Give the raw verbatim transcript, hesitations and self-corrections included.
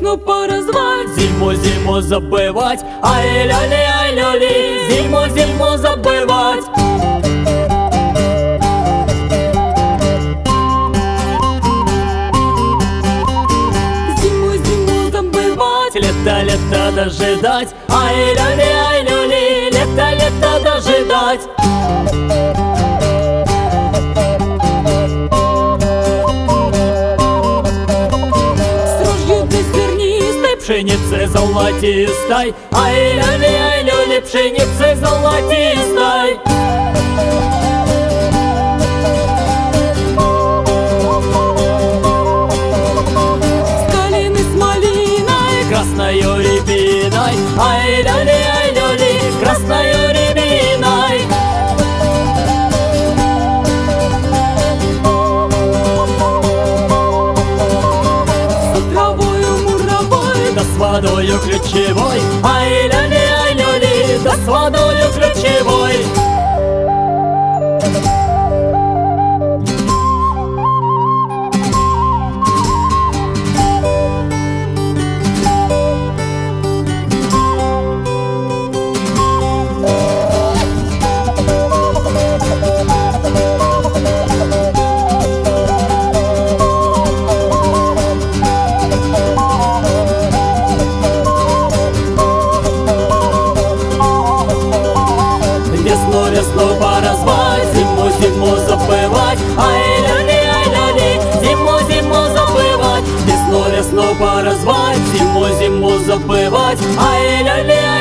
весну поразвать, зиму, зиму забывать. Ай-ля-ли, ай-ля-ли, зиму, зиму забывать. зиму, зиму забывать, Лето, лето дожидать. Ай-ля-ли, ай-ля-ли, лето, лето дожидать. Пшеницы золотистой, ай-ля-ли, ай-ля-ли, пшеницы золотистой. С калины, с малиной, Красною рябиной, ай-ля-ли, ай-ля-ли, красною рябиной. с травою муровой, Да с водою ключевой, ай-ля-ли, ай-ля-ли, да с водою ключевой. Весну, весну поразвать, зиму, зиму забывать. Ай-ля-ли, ай-ля-ли, зиму, зиму забывать. Весну, весну поразвать, зиму, зиму забывать. Ай-ля-ли,